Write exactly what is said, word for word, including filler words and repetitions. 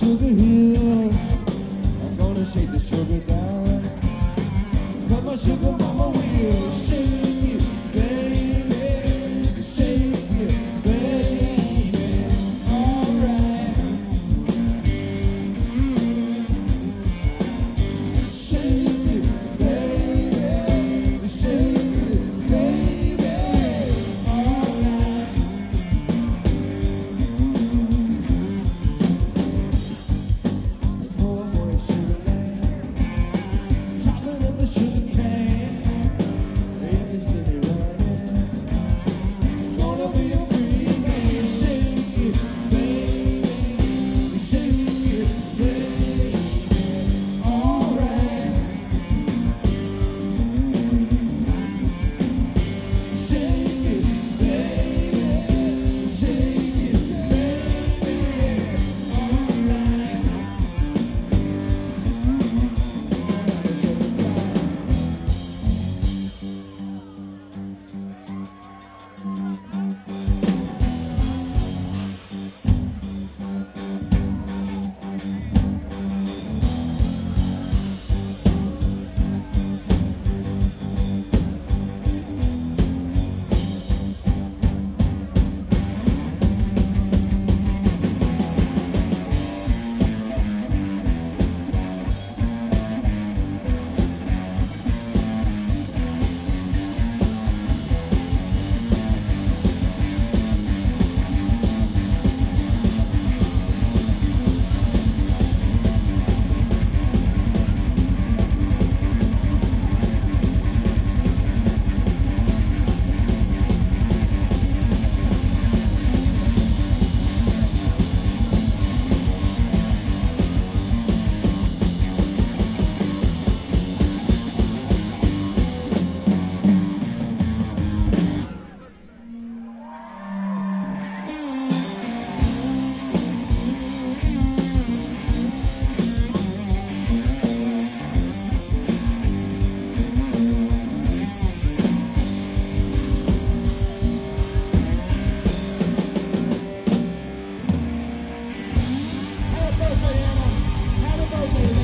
sugar hill. I'm gonna shake the sugar down. But my sugar mama will shake it, baby. Shake it, baby. Alright. Shake it, baby. Shake it, baby. Alright. Poor boy sugar land, chocolate in the sugar cane. In the city running, gonna be a free man. Shake it, baby. Shake it, baby. Alright. Shake it, baby. Shake it, baby. Alright. Happy birthday, Anna. Happy birthday.